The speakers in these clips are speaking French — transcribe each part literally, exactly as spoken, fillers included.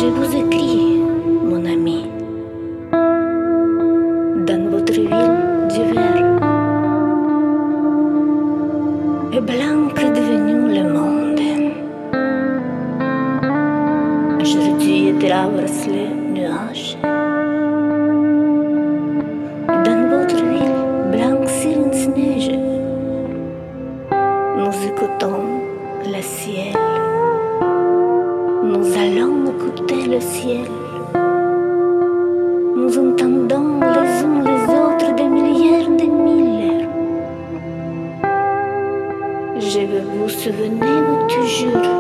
Je vous écris, mon ami, dans votre ville d'hiver. Et blanc est devenu le monde. Aujourd'hui, il traverse les nuages. Dans votre ville, blanc sur une neige, nous écoutons le ciel. Nous allons écouter le ciel. Nous entendons les uns les autres des milliards de milles. Je vais vous souvenir toujours,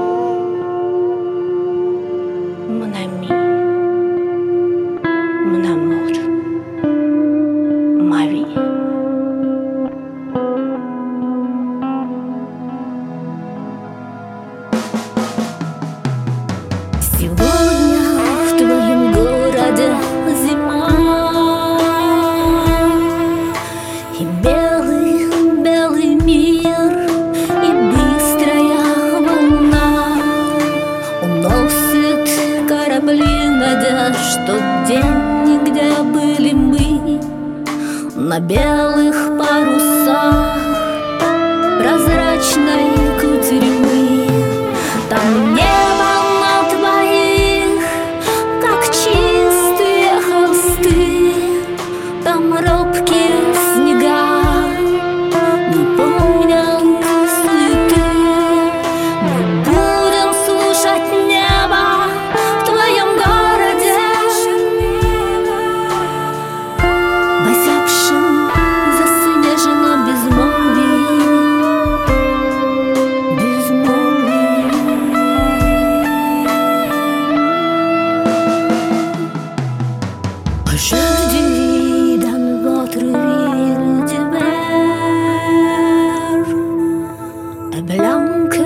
mon ami, mon amour, ma vie. Сегодня в твоем городе зима, и белый, белый мир, и быстрая волна уносит корабли надежд. Тот день, где были мы на белых парусах прозрачной кутерьмы. Там небо робкие снега не помнят суеты. Мы будем слушать небо в твоем городе, в озябшем, заснеженном безмолвии, безмолвии. Aujourd'hui, dans votre ville d'hiver, est blanc